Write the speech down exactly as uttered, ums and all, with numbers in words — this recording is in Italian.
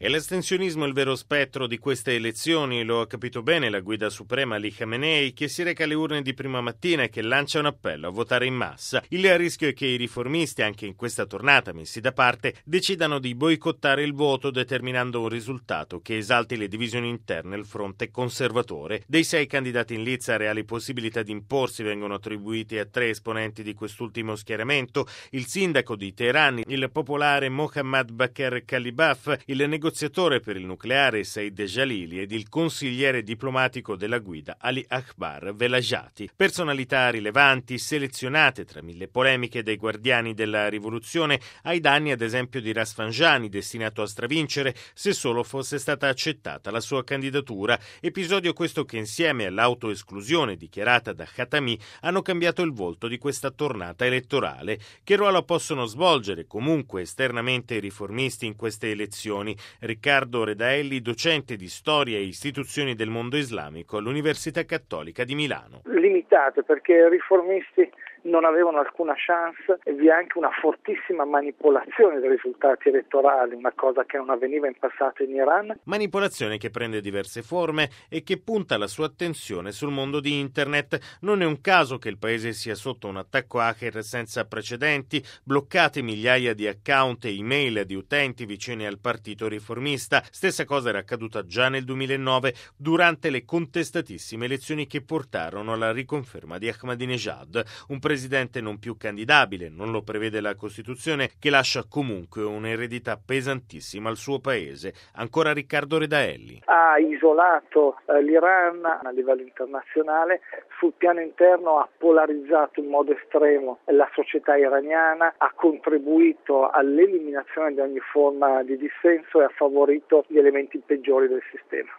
E l'astensionismo è il vero spettro di queste elezioni, lo ha capito bene la guida suprema Ali Khamenei, che si reca alle urne di prima mattina e che lancia un appello a votare in massa. Il rischio è che i riformisti, anche in questa tornata messi da parte, decidano di boicottare il voto, determinando un risultato che esalti le divisioni interne al fronte conservatore. Dei sei candidati in lizza, reali possibilità di imporsi vengono attribuiti a tre esponenti di quest'ultimo schieramento: il sindaco di Teheran, il popolare Mohammad Bakr Kalibaf, il negoziatore negoziatore per il nucleare Said Jalili ed il consigliere diplomatico della guida Ali Akbar Velajati. Personalità rilevanti selezionate tra mille polemiche dai guardiani della rivoluzione, ai danni ad esempio di Rafsanjani, destinato a stravincere se solo fosse stata accettata la sua candidatura. Episodio questo che, insieme all'autoesclusione dichiarata da Khatami, hanno cambiato il volto di questa tornata elettorale. Che ruolo possono svolgere comunque esternamente i riformisti in queste elezioni? Riccardo Redaelli, docente di storia e istituzioni del mondo islamico all'Università Cattolica di Milano. Limitate, perché i riformisti non avevano alcuna chance e vi è anche una fortissima manipolazione dei risultati elettorali, una cosa che non avveniva in passato in Iran. Manipolazione che prende diverse forme e che punta la sua attenzione sul mondo di Internet. Non è un caso che il paese sia sotto un attacco hacker senza precedenti, bloccate migliaia di account e email di utenti vicini al partito riformista. Stessa cosa era accaduta già nel duemilanove durante le contestatissime elezioni che portarono alla riconferma di Ahmadinejad, un presidente non più candidabile, non lo prevede la Costituzione, che lascia comunque un'eredità pesantissima al suo paese. Ancora Riccardo Redaelli. Ha isolato eh, l'Iran a livello internazionale, sul piano interno ha polarizzato in modo estremo la società iraniana, ha contribuito all'eliminazione di ogni forma di dissenso e ha favorito gli elementi peggiori del sistema.